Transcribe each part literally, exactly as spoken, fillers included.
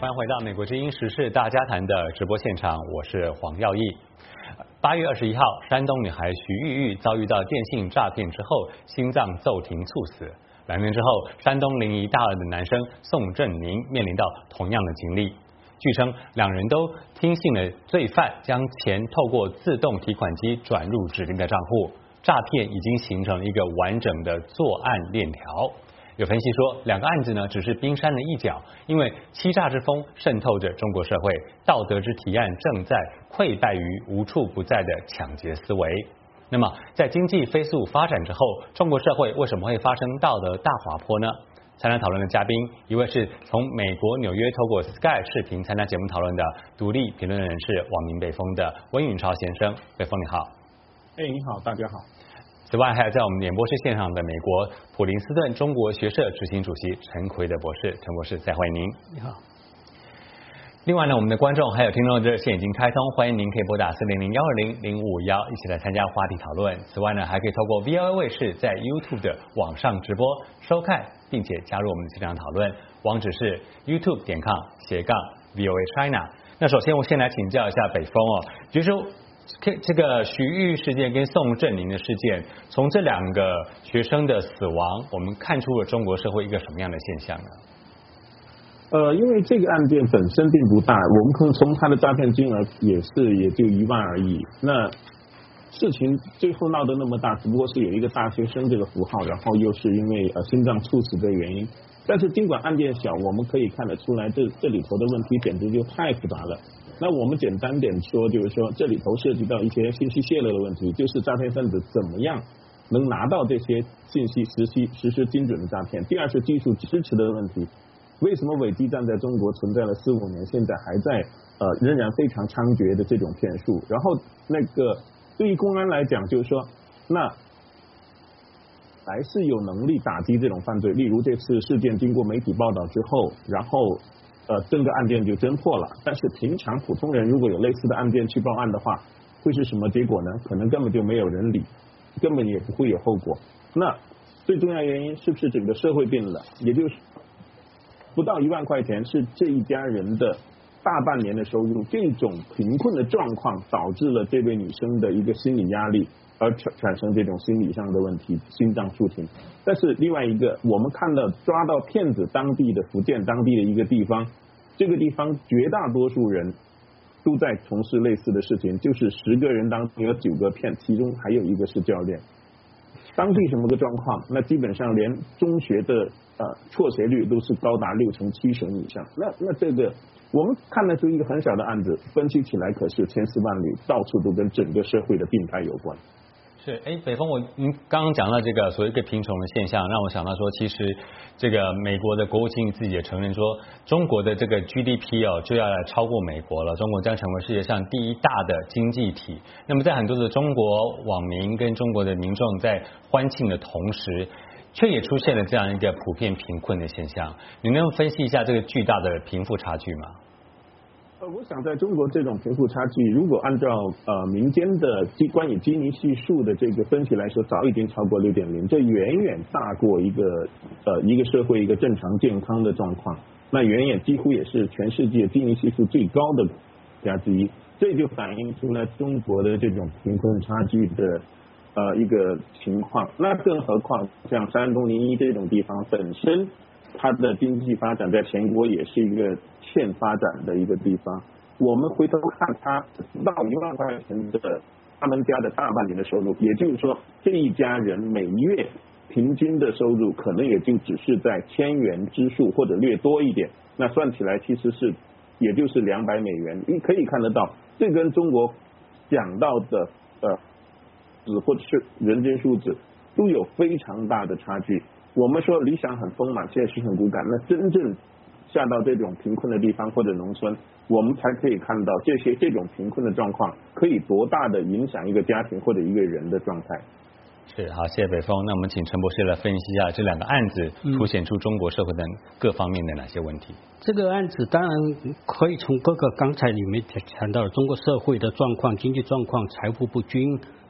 欢迎回到美国之音时事大家谈的直播现场，我是黄耀义。八月二十一号，山东女孩徐玉玉遭遇到电信诈骗之后，心脏骤停猝死。两年之后，山东临沂大二的男生宋振宁面临到同样的经历。据称，两人都听信了罪犯将钱透过自动提款机转入指定的账户，诈骗已经形成一个完整的作案链条。有分析说，两个案子呢只是冰山的一角，因为欺诈之风渗透着中国社会，道德之提案正在溃败于无处不在的抢劫思维。那么，在经济飞速发展之后，中国社会为什么会发生道德大滑坡呢？参加讨论的嘉宾，一位是从美国纽约透过 Sky 视频参加节目讨论的独立评论人士网民北风的温允超先生，北风你好。 哎，你好，大家好。 此外，还有在我们演播室现场的美国普林斯顿中国学社执行主席陈奎德博士，陈博士再欢迎您。 你好。 另外呢，我们的观众还有听众的热线已经开通，欢迎您可以拨打四零零幺二零零五五幺一起来参加话题讨论。此外呢，还可以透过 V O A 卫视在 YouTube 的网上直播收看，并且加入我们的现场讨论，网址是 YouTube 点 com 斜杠 V O A China。那首先我先来请教一下北风哦，就是说这个徐玉事件跟宋振宁的事件，从这两个学生的死亡，我们看出了中国社会一个什么样的现象呢？ 呃，因为这个案件本身并不大，我们可能从他的诈骗金额也是也就一万而已。那事情最后闹得那么大，只不过是有一个大学生这个符号，然后又是因为呃心脏猝死的原因。但是尽管案件小，我们可以看得出来，这这里头的问题简直就太复杂了。那我们简单点说，就是说这里头涉及到一些信息泄露的问题，就是诈骗分子怎么样能拿到这些信息实施实施精准的诈骗。第二是技术支持的问题，为什么伪基站在中国存在了四五年，现在还在呃仍然非常猖獗的这种骗术？然后那个对于公安来讲，就是说那还是有能力打击这种犯罪。例如这次事件经过媒体报道之后，然后呃，整个案件就侦破了。但是平常普通人如果有类似的案件去报案的话，会是什么结果呢？可能根本就没有人理，根本也不会有后果。那最重要原因是不是整个社会变了？也就是不到一万块钱是这一家人的大半年的收入，这种贫困的状况导致了这位女生的一个心理压力，而产产生这种心理上的问题，心脏猝停。但是另外一个，我们看到抓到骗子当地的福建当地的一个地方，这个地方绝大多数人都在从事类似的事情，就是十个人当中有九个骗，其中还有一个是教练。当地什么个状况？那基本上连中学的呃辍学率都是高达六成七成以上。那那这个我们看得出一个很小的案子，分析起来可是千丝万缕，到处都跟整个社会的病态有关。 是，哎，北风，我您刚刚讲到这个所谓一个贫穷的现象，让我想到说，其实这个美国的国务卿自己也承认说，中国的这个 G D P 哦就要来超过美国了，中国将成为世界上第一大的经济体。那么在很多的中国网民跟中国的民众在欢庆的同时，却也出现了这样一个普遍贫困的现象。你能分析一下这个巨大的贫富差距吗？ 呃，我想在中国这种贫富差距，如果按照呃民间的基关于基尼系数的这个分析来说，早已经超过六点零，这远远大过一个呃一个社会一个正常健康的状况，那远远几乎也是全世界基尼系数最高的国家之一，这就反映出了中国的这种贫困差距的呃一个情况。那更何况像山东临沂这种地方本身，它的经济发展在全国也是一个欠发展的一个地方。我们回头看它不到一万块钱的他们家的大半年的收入，也就是说这一家人每月平均的收入可能也就只是在千元之数或者略多一点，那算起来其实是也就是两百美元。你可以看得到，这跟中国讲到的呃指或者是人均数字都有非常大的差距。我们说理想很丰满，现实很骨感，那真正下到这种贫困的地方或者农村，我们才可以看到这些这种贫困的状况可以多大的影响一个家庭或者一个人的状态。 是，好，谢谢北风。那我们请陈博士来分析一下这两个案子凸显出中国社会的各方面的哪些问题。 嗯、这个案子当然可以从各个刚才你们谈到的中国社会的状况、经济状况、财富不均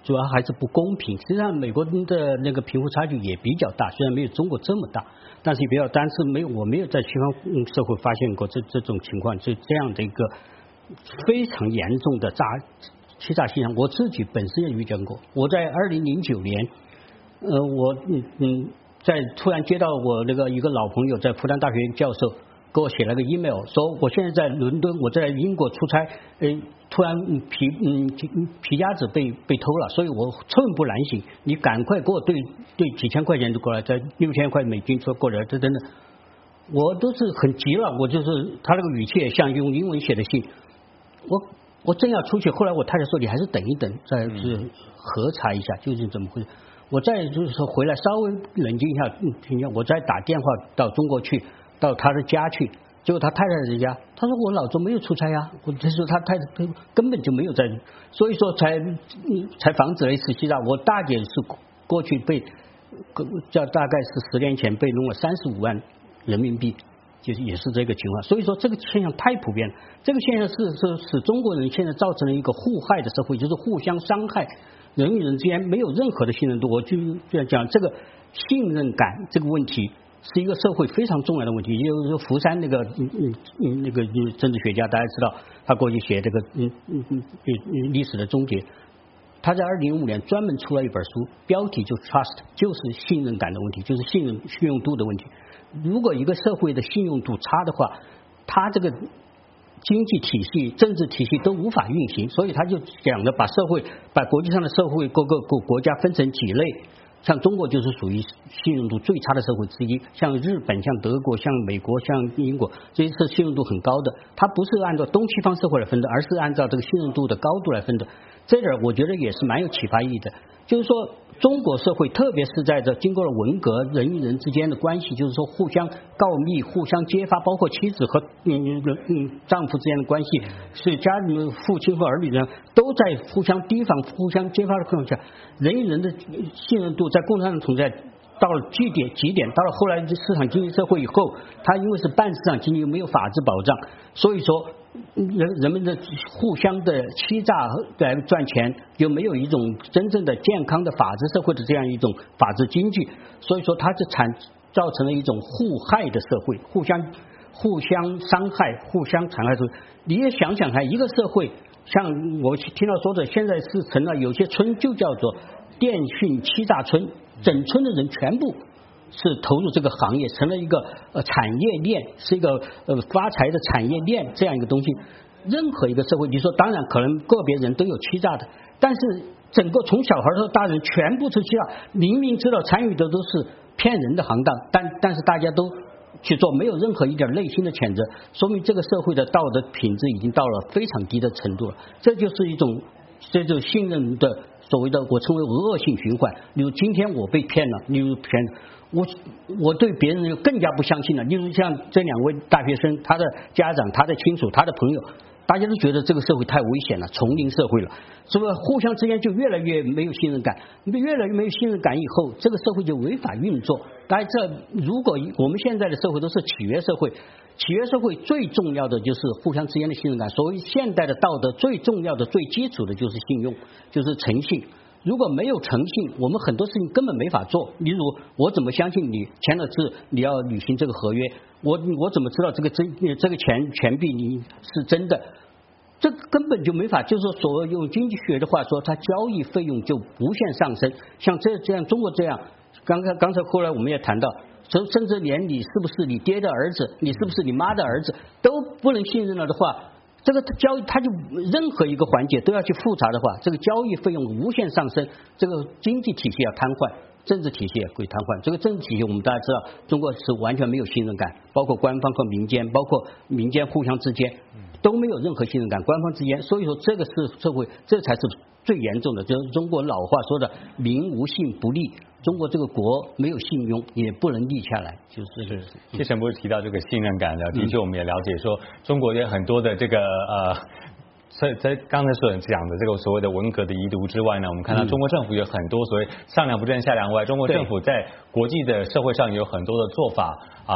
主要还是不公平。实际上，美国的那个贫富差距也比较大，虽然没有中国这么大，但是也比较，但是没有我没有在西方社会发现过这这种情况，就这样的一个非常严重的诈欺诈现象。我自己本身也遇见过。我在二零零九年，呃，我嗯嗯，在突然接到我那个一个老朋友在复旦大学教授给我写了个 email， 说我现在在伦敦，我在英国出差，呃，突然皮嗯皮夹子被被偷了，所以我寸步难行，你赶快给我兑兑几千块钱就过来，在六千块美金说过来，这真的，我都是很急了，我就是他那个语气也像用英文写的信，我我正要出去，后来我太太说你还是等一等，再是核查一下究竟怎么回事。我再就是说回来稍微冷静一下，听见我再打电话到中国去。到他的家去，结果他太太的家，他说我老周没有出差呀，我他说他太太根本就没有在，所以说才才防止了一次欺诈。我大姐是过去被叫大概是十年前被弄了三十五万人民币，就是也是这个情况。所以说这个现象太普遍了，这个现象是是使中国人现在造成了一个互害的社会，就是互相伤害，人与人之间没有任何的信任度。我就这样讲，这个信任感这个问题。是一个社会非常重要的问题。也就是说，福山那个嗯嗯嗯那个政治学家，大家知道，他过去写这个嗯嗯嗯历史的终结。他在二零零五年专门出了一本书，标题就 Trust， 就是信任感的问题，就是信任信用度的问题。如果一个社会的信用度差的话，他这个经济体系、政治体系都无法运行。所以他就讲的把社会、把国际上的社会各个国国家分成几类。像中国就是属于信用度最差的社会之一，像日本、像德国、像美国、像英国，这些是信用度很高的。它不是按照东西方社会来分的，而是按照这个信用度的高度来分的。这点我觉得也是蛮有启发意义的。就是说，中国社会特别是在这经过了文革，人与人之间的关系，就是说互相告密、互相揭发，包括妻子和嗯嗯丈夫之间的关系，是家里面父亲和儿女呢都在互相提防、互相揭发的情况下，人与人的信任度在共产党统治到了极点极点，到了后来市场经济社会以后，它因为是半市场经济又没有法治保障，所以说人人们的互相的欺诈来赚钱，又没有一种真正的健康的法治社会的这样一种法治经济，所以说它是产造成了一种互害的社会，互相互相伤害、互相残害。你也想想看，一个社会像我听到说的，现在是成了有些村就叫做电讯欺诈村，整村的人全部是投入这个行业，成了一个呃产业链，是一个呃发财的产业链这样一个东西。任何一个社会，你说当然可能个别人都有欺诈的，但是整个从小孩到大人全部是欺诈，明明知道参与的都是骗人的行当，但但是大家都去做，没有任何一点内心的谴责，说明这个社会的道德品质已经到了非常低的程度了。这就是一种这种信任的所谓的我称为恶性循环。例如今天我被骗了，例如骗我我对别人更加不相信了。例如像这两位大学生，他的家长、他的亲属、他的朋友，大家都觉得这个社会太危险了，丛林社会了，是不是？互相之间就越来越没有信任感，越来越没有信任感以后，这个社会就违法运作。大家知道，如果我们现在的社会都是契约社会，契约社会最重要的就是互相之间的信任感。所谓现代的道德最重要的、最基础的就是信用，就是诚信。如果没有诚信，我们很多事情根本没法做。例如，我怎么相信你签了字，你要履行这个合约？我我怎么知道这个真这个钱钱币你是真的？这根本就没法。就是说，所谓用经济学的话说，它交易费用就无限上升。像这这样中国这样，刚才刚才后来我们也谈到，甚甚至连你是不是你爹的儿子，你是不是你妈的儿子都不能信任了的话。这个交易，它就任何一个环节都要去复查的话，这个交易费用无限上升，这个经济体系要瘫痪，政治体系也会瘫痪。这个政治体系我们大家知道，中国是完全没有信任感，包括官方和民间，包括民间互相之间都没有任何信任感，官方之间，所以说这个是社会，这才是最严重的。就是中国老话说的“民无信不立”。中国这个国没有信用，也不能立下来，就是是。 谢陈博士提到这个信任感的，的确我们也了解说，中国有很多的这个呃，在在刚才所讲的这个所谓的文革的遗毒之外呢，我们看到中国政府有很多所谓上梁不正下梁歪，中国政府在国际的社会上有很多的做法啊。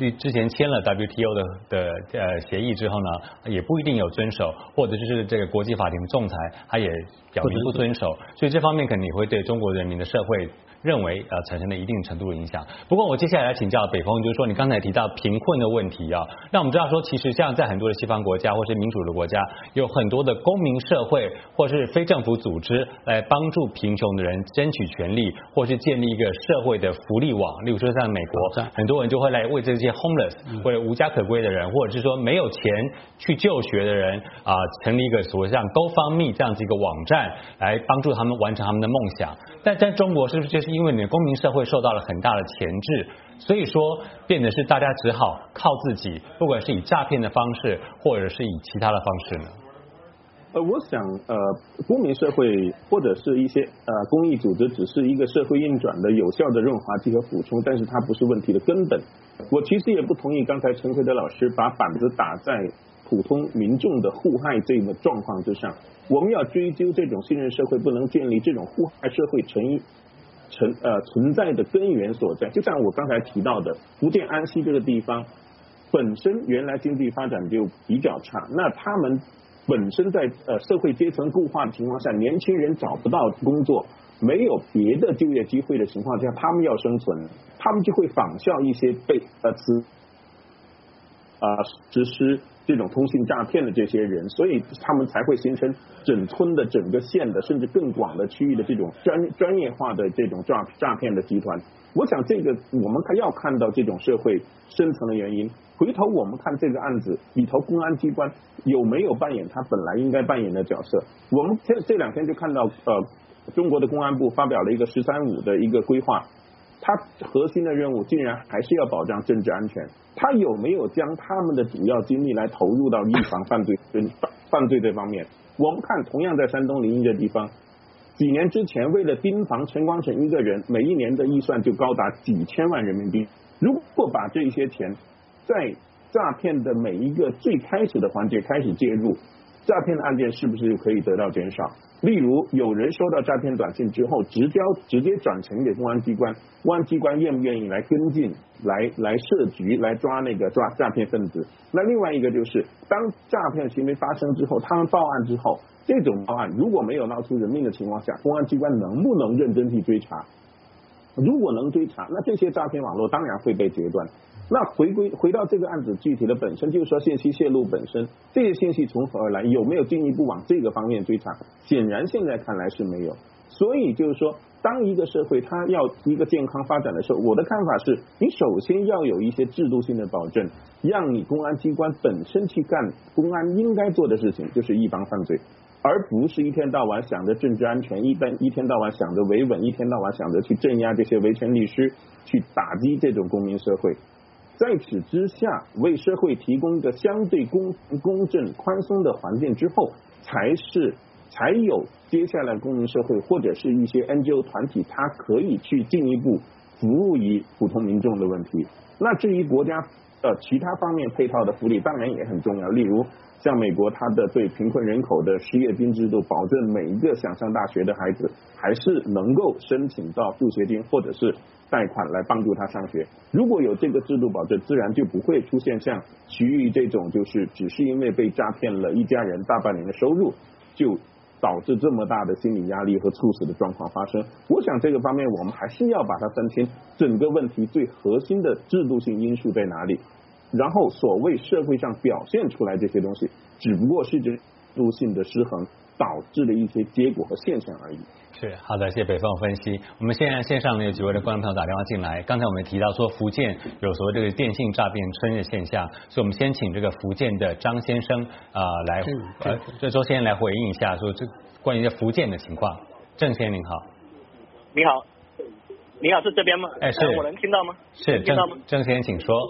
之前签了 W T O 的的呃协议之后呢，也不一定有遵守，或者就是这个国际法庭仲裁，他也表明不遵守，所以这方面肯定也会对中国人民的社会认为呃产生了一定程度的影响。不过我接下来来请教北风，就是说你刚才提到贫困的问题啊，那我们知道说其实像在很多的西方国家或是民主的国家，有很多的公民社会或是非政府组织来帮助贫穷的人争取权利，或是建立一个社会的福利网。例如说像美国，很多人就会来为这些 homeless 或者无家可归的人，或者是说没有钱去就学的人啊、呃，成立一个所谓像 GoFundMe 这样子一个网站，来帮助他们完成他们的梦想。但在中国是不是就是因为你的公民社会受到了很大的钳制，所以说变得是大家只好靠自己，不管是以诈骗的方式，或者是以其他的方式呢？ 呃，我想呃，公民社会或者是一些呃公益组织，只是一个社会运转的有效的润滑剂和补充，但是它不是问题的根本。我其实也不同意刚才陈奎德老师把板子打在普通民众的互害这个状况之上。我们要追究这种信任社会不能建立这种互害社会成因。存呃存在的根源所在，就像我刚才提到的，福建安溪这个地方本身原来经济发展就比较差，那他们本身在呃社会阶层固化的情况下，年轻人找不到工作，没有别的就业机会的情况下，他们要生存，他们就会仿效一些被呃此啊、呃、实施这种通信诈骗的这些人，所以他们才会形成整村的、整个县的，甚至更广的区域的这种专专业化的这种诈诈骗的集团。我想这个我们还要看到这种社会深层的原因。回头我们看这个案子里头，公安机关有没有扮演他本来应该扮演的角色？我们这这两天就看到，呃，中国的公安部发表了一个“十三五”的一个规划。它核心的任务竟然还是要保障政治安全，他有没有将他们的主要精力来投入到预防犯罪犯罪这方面？我们看，同样在山东临沂这地方，几年之前为了盯防陈光诚一个人，每一年的预算就高达几千万人民币。如果把这些钱在诈骗的每一个最开始的环节开始介入，诈骗的案件是不是就可以得到减少？例如，有人收到诈骗短信之后，直交直接转呈给公安机关，公安机关愿不愿意来跟进，来来设局，来抓那个抓诈骗分子？那另外一个就是，当诈骗行为发生之后，他们报案之后，这种报案如果没有闹出人命的情况下，公安机关能不能认真去追查？如果能追查，那这些诈骗网络当然会被截断。那回归回到这个案子具体的本身，就是说信息泄露本身，这些信息从何而来？有没有进一步往这个方面追查？显然现在看来是没有。所以就是说，当一个社会它要一个健康发展的时候，我的看法是，你首先要有一些制度性的保证，让你公安机关本身去干公安应该做的事情，就是预防犯罪。而不是一天到晚想着政治安全，一般一天到晚想着维稳，一天到晚想着去镇压这些维权律师，去打击这种公民社会。在此之下，为社会提供一个相对公公正、宽松的环境之后，才是才有接下来公民社会或者是一些 N G O 团体，它可以去进一步服务于普通民众的问题。那至于国家呃其他方面配套的福利，当然也很重要，例如像美国，它的对贫困人口的失业金制度，保证每一个想上大学的孩子还是能够申请到助学金或者是贷款来帮助他上学。如果有这个制度保证，自然就不会出现像徐玉这种，就是只是因为被诈骗了一家人大半年的收入，就导致这么大的心理压力和猝死的状况发生。我想这个方面我们还是要把它分清整个问题最核心的制度性因素在哪里。然后所谓社会上表现出来这些东西，只不过是制度性的失衡导致的一些结果和现象而已。 是，好的，谢谢北方分析。我们现在线上呢有几位的观众朋友打电话进来，刚才我们提到说福建有所谓这个电信诈骗春日现象，所以我们先请这个福建的张先生啊、呃、来，呃，这周先生来回应一下，说这关于这福建的情况。郑先生您好。 你好，你好，是这边吗？ 哎，是， 我能听到吗？ 是，郑郑先生请说。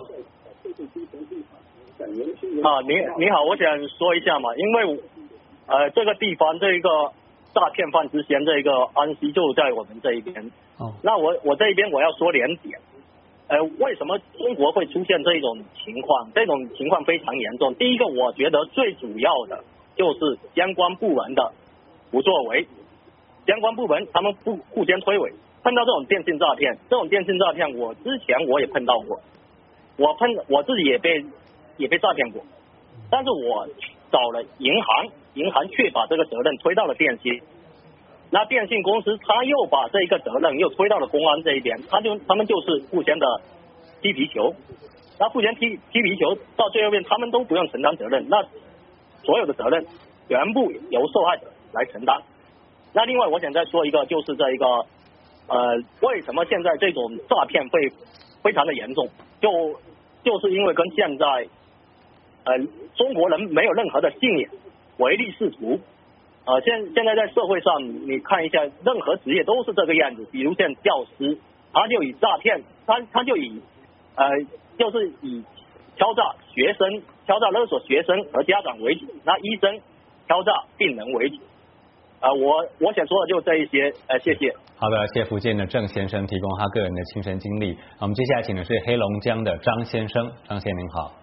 啊，你你好，我想说一下嘛，因为呃这个地方这一个诈骗犯之嫌这一个安溪就在我们这一边。哦。那我我这一边我要说两点，呃，为什么中国会出现这种情况？这种情况非常严重。第一个，我觉得最主要的就是相关部门的不作为，相关部门他们互互相推诿。碰到这种电信诈骗，这种电信诈骗，我之前我也碰到过。 我碰我自己也被也被诈骗过，但是我找了银行，银行却把这个责任推到了电信，那电信公司他又把这个责任又推到了公安这一边，他就他们就是互相的踢皮球，那互相踢踢皮球到最后面他们都不用承担责任，那所有的责任全部由受害者来承担。那另外我想再说一个，就是这一个呃为什么现在这种诈骗会非常的严重，就就是因为跟现在呃中国人没有任何的信仰，唯利是图。呃现现在在社会上你看一下，任何职业都是这个样子，比如像教师，他就以诈骗，他他就以呃就是以敲诈学生、敲诈勒索学生和家长为主，那医生敲诈病人为主。啊、呃，我我想说的就这一些，呃，谢谢。 好的，谢谢福建的郑先生提供他个人的亲身经历。我们接下来请的是黑龙江的张先生，张先生您好。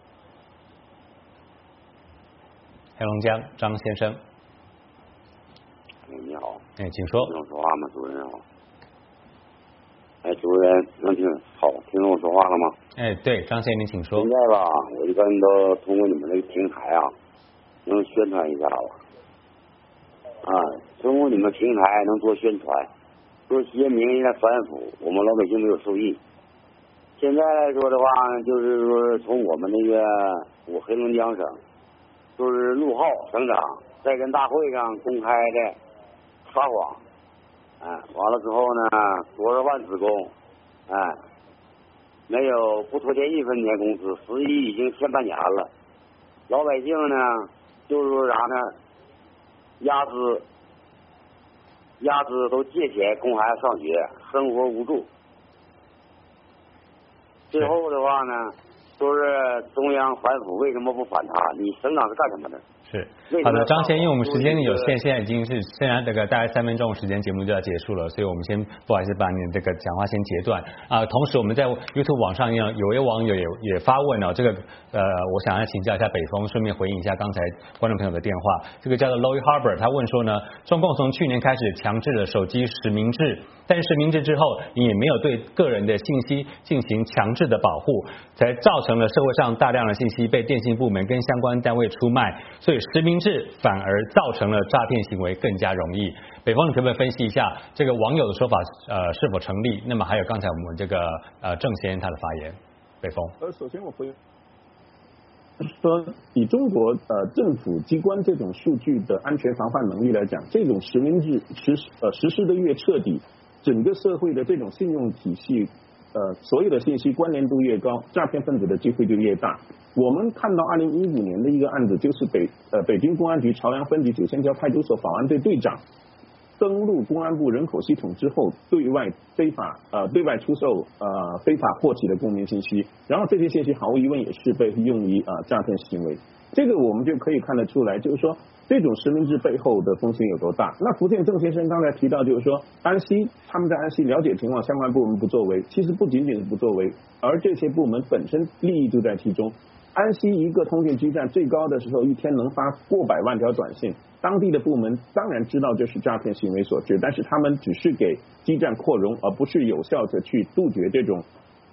黑龙江张先生。 哎，你好。 哎，请说。 听我说话吗，主任好？哎，主任能听好听懂我说话了吗？ 哎，对，张先生您请说。 现在吧，我一般都通过你们这个平台啊，能宣传一下吧。啊，通过你们平台能做宣传，说些名人的反腐，我们老百姓没有受益。现在来说的话，就是说从我们那个我黑龙江省，就是陆浩省长在人大会上公开的撒谎，啊，完了之后呢，多少万职工，啊，没有不拖欠一分钱工资，十一已经欠半年了，老百姓呢就是说啥呢？压资，压资都借钱供孩子上学，生活无助。最后的话呢，说是中央反腐，为什么不反他？你省长是干什么的？ 是好的，张先，因为我们时间有限，现在已经是现在这个大概三分钟时间，节目就要结束了，所以我们先不好意思把你这个讲话先截断啊。同时我们在 YouTube 网上有有位网友也也发问哦，这个呃，我想要请教一下北风，顺便回应一下刚才观众朋友的电话。这个叫做 Lowy Harbor， 他问说呢，中共从去年开始强制了手机实名制，但是实名制之后，你也没有对个人的信息进行强制的保护，才造成了社会上大量的信息被电信部门跟相关单位出卖，所以实名制反而造成了诈骗行为更加容易。北风，你可不可以分析一下这个网友的说法呃是否成立？那么还有刚才我们这个呃郑先生他的发言，北风。 呃，首先我回说，以中国呃政府机关这种数据的安全防范能力来讲，这种实名制实呃实施的越彻底，整个社会的这种信用体系。呃，所有的信息关联度越高，诈骗分子的机会就越大。我们看到二零一五年的一个案子，就是北呃北京公安局朝阳分局九仙桥派出所保安队队长登录公安部人口系统之后，对外非法呃对外出售呃非法获取的公民信息，然后这些信息毫无疑问也是被用于呃诈骗行为。这个我们就可以看得出来，就是说这种实名制背后的风险有多大。那福建郑先生刚才提到，就是说安溪他们在安溪了解情况，相关部门不作为，其实不仅仅是不作为，而这些部门本身利益就在其中。安溪一个通讯基站最高的时候，一天能发过百万条短信，当地的部门当然知道这是诈骗行为所致，但是他们只是给基站扩容，而不是有效的去杜绝这种。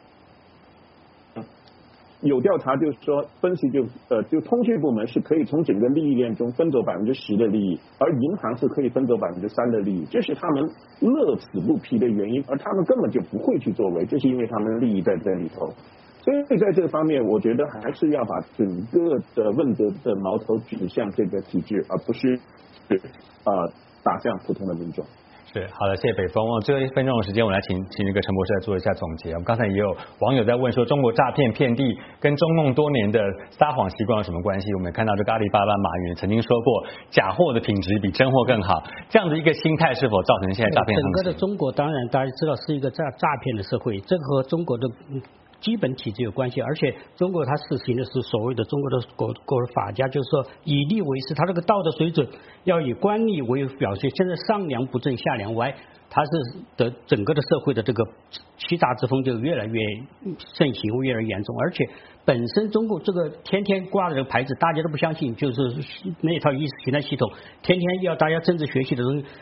有调查就是说分析就呃就通讯部门是可以从整个利益链中分走百分之十的利益，而银行是可以分走百分之三的利益，这是他们乐此不疲的原因，而他们根本就不会去作为，这是因为他们的利益在这里头。所以在这个方面，我觉得还是要把整个的问责的矛头指向这个体制，而不是呃打向普通的民众。 是好的，谢谢北风。哦，最后一分钟的时间，我来请请那个陈博士来做一下总结。我们刚才也有网友在问说，中国诈骗遍地跟中共多年的撒谎习惯有什么关系？我们看到这个阿里巴巴马云曾经说过，假货的品质比真货更好，这样的一个心态是否造成现在诈骗横行？ 整个的中国当然大家知道是一个诈诈骗的社会，这个和中国的基本体制有关系，而且中国它实行的是所谓的中国的国国法家，就是说以利为师，它这个道德水准要以官吏为表现。现在上梁不正下梁歪，它是的整个的社会的这个欺诈之风就越来越盛行，越来越严重。而且本身中国这个天天挂的这个牌子，大家都不相信，就是那套意识形态系统，天天要大家政治学习的东西。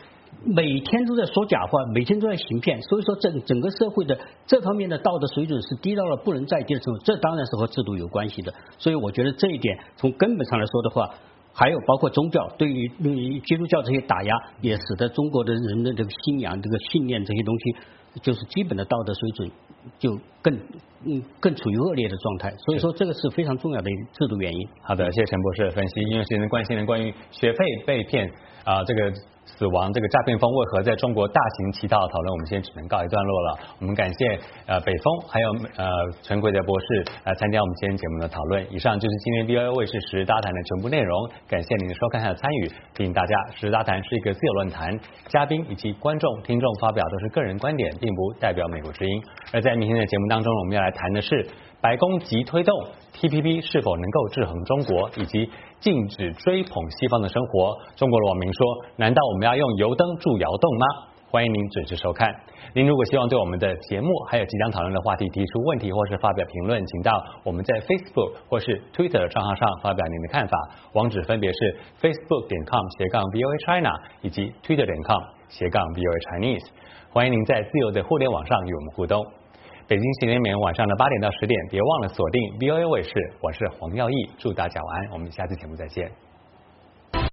每天都在说假话，每天都在行骗，所以说整整个社会的这方面的道德水准是低到了不能再低的时候，这当然是和制度有关系的。所以我觉得这一点从根本上来说的话，还有包括宗教对于对于基督教这些打压，也使得中国的人的这个信仰、这个信念这些东西，就是基本的道德水准就更嗯更处于恶劣的状态。所以说这个是非常重要的一个制度原因。 好的，谢谢陈博士的分析。因为时间的关系呢，关于学费被骗啊、呃、这个死亡这个诈骗风为何在中国大行其道的讨论，我们现在只能告一段落了。我们感谢呃北风还有呃陈奎德博士来参加我们今天节目的讨论。以上就是今天 V O A 卫视时事大谈的全部内容，感谢您的收看和参与。提醒大家，时事大谈是一个自由论坛，嘉宾以及观众、听众发表都是个人观点，并不代表美国之音。而在明天的节目当中，我们要来谈的是白宫急推动 T P P 是否能够制衡中国，以及禁止追捧西方的生活。中国的网民说，难道我们要用油灯助窑洞吗？欢迎您准时收看。您如果希望对我们的节目还有即将讨论的话题提出问题或是发表评论，请到我们在 Facebook 或是 Twitter 账号上发表您的看法，网址分别是 facebook 点 com 斜杠 V O A China 以及 Twitter 点 com 斜杠 V O A Chinese。欢迎您在自由的互联网上与我们互动。北京时间每天晚上的八点到十点，别忘了锁定 V O A 卫视，我是黄耀义，祝大家晚安，我们下次节目再见。